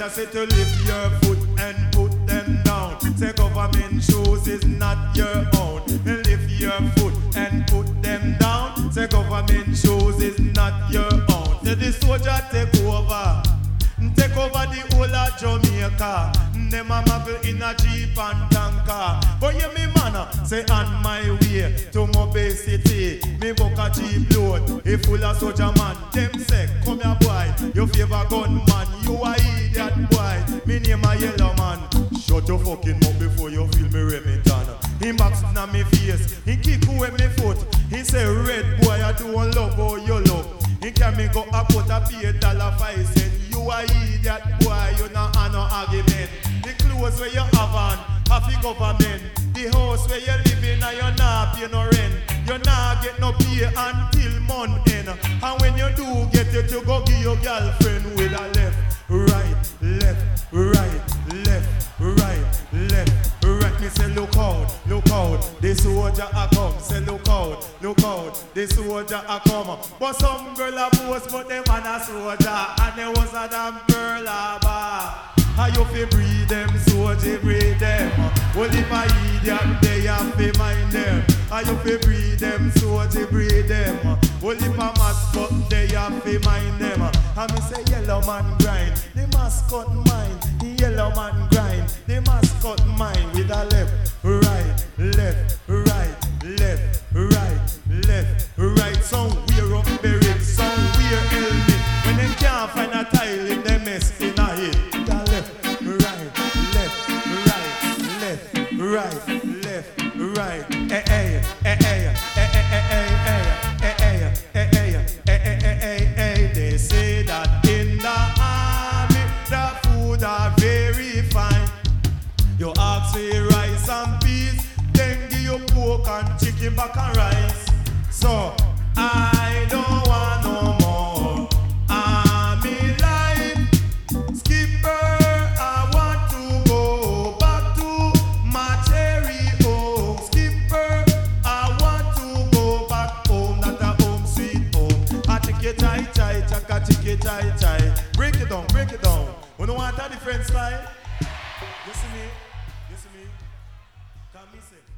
I say to lift your foot and put them down. Say government shoes is not your own. Lift your foot and put them down. Say government shoes is not your own. Say the soldier take over. Take over the whole of Jamaica. Them a muggle in a jeep and tanker. But yeah, me man, say on my way to Mobile City. Me book a jeep load, a full of soldier man. Them say, come here boy, you favor gunman. You a idiot boy, me name a yellow man. Shut your fucking mouth before you feel me Remington. He box na me face, he kick away me foot. He say, red boy, I don't love how you look. He can me go a quarter pay $5 You a idiot boy, you not have no argument. The clothes where you have on, half the government. The house where you live in, and you not pay no rent. You not get no pay until month end. And when you do get it, you go give your girlfriend with a left, right, left, right, left, right, left, right. Me say look out, the soldier a come. Say look out, the soldier a come. But some girl a boast, but them man a soldier, and there was a damn girl a bar. How you fi breed them, soldier breed them. Well if a idiot, they have to mind them. How you fi breed them, soldier breed them. Well if a mascot, they have to mind them. And me say yellow man grind, the mascot mind. The yellow man grind, the mascot mind. With a left, right, left, right, left, right, left, right. Somewhere up buried, somewhere helmet. When them can't find a tile in them mess in a head. Right, they say that in the army the food are very fine. You ask for rice and peas, then give you pork and chicken back and rice. So I don't want no more army life. Skipper, I want to go back to my cherry home. Skipper, I want to go back home, not a home sweet home. A chicky chai chai, chaka chicky chai chai. Break it down, break it down. We don't want a different style. You see me? Come me say.